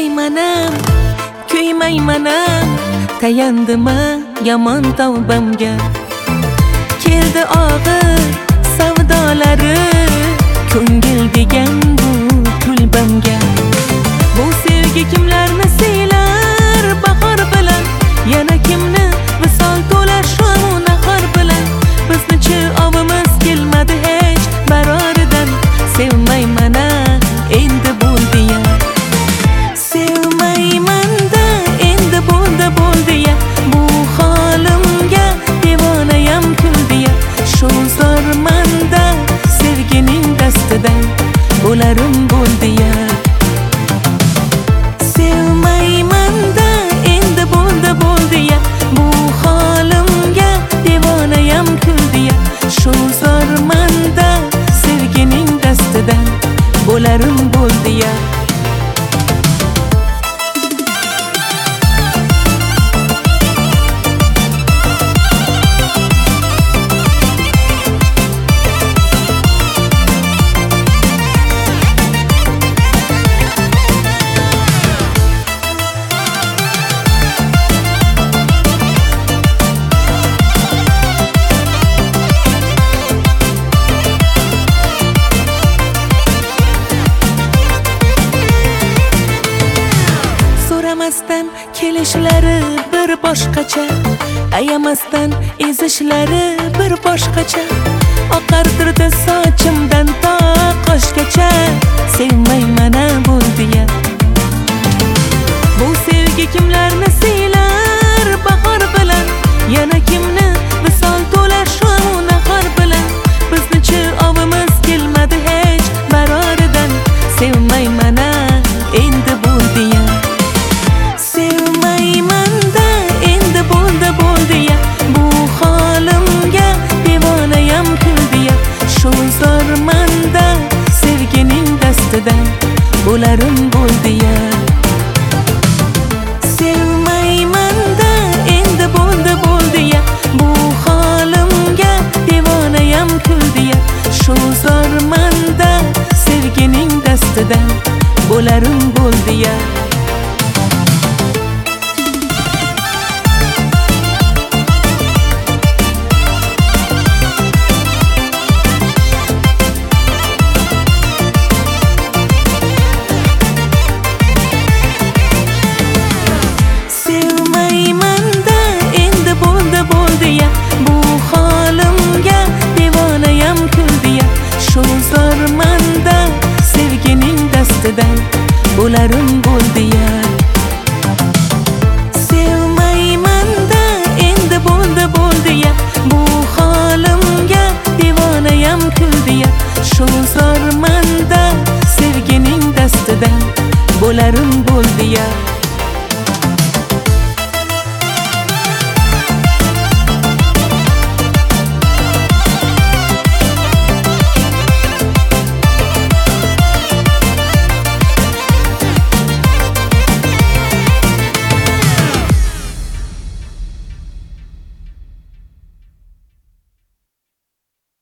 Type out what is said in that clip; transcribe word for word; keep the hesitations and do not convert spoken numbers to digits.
Kuymaymanam, kuymaymanam, tayandima yomon tavbamga. Keldi og'ir savdolari, ko'ngil degan bu kulbamga. Bu sevgi kimlarni siylar bahor bilan, yana kimni visol to'lar shom nahor bilan. Bizni-chi ovimiz kelmadi hech baroridan. Sevmayman-a endi bo'ldi-ya, sevmayman-da endi bo'ldi bo'ldi-ya. Bu holimga devonayam kuldi-ya. Shu zormanda sevgining dastidan bo'larim bo'ldi-ya. Sevmayman-da endi bo'ldi bo'ldi-ya. Bu holimga devonayam kuldi-ya. Shu zormanda sevgining dastidan bo'larim bo'ldi-ya. So'ramasdan kelishlari bir boshqacha, ayamasdan ezishlari bir boshqacha. Oqartirdi sochimdan to qoshgacha. Sevmayman-a bo'ldi-ya. Bu sevgi kimlarni siylar bahor bilan, yana kimni visol to'lar shom nahor bilan. Bizni-chi ovimiz kelmadi hech baroridan. Sevmayman-a endi bo'ldi-ya, sevmayman-da endi bo'ldi bo'ldi-ya. Bu holimga devonayam kuldi-ya. Shu zormanda sevgining dastidan bo'larim bo'ldi-ya. Sevmayman-da endi bo'ldi bo'ldi-ya. Bu holimga devonayam kuldi-ya. Shu zormanda sevgining dastidan bo'larim bo'ldi-ya. Sevmayman-da endi bo'ldi bo'ldi-ya. Bu holimga devonayam kuldi-ya. Shu zormanda sevgining dastidan bo'larim bo'ldi-ya. Sevmayman-da endi bo'ldi bo'ldi-ya. Bu holimga devonayam kuldi-ya. Shu zormanda sevgining dastidan bo'larim bo'ldi-ya.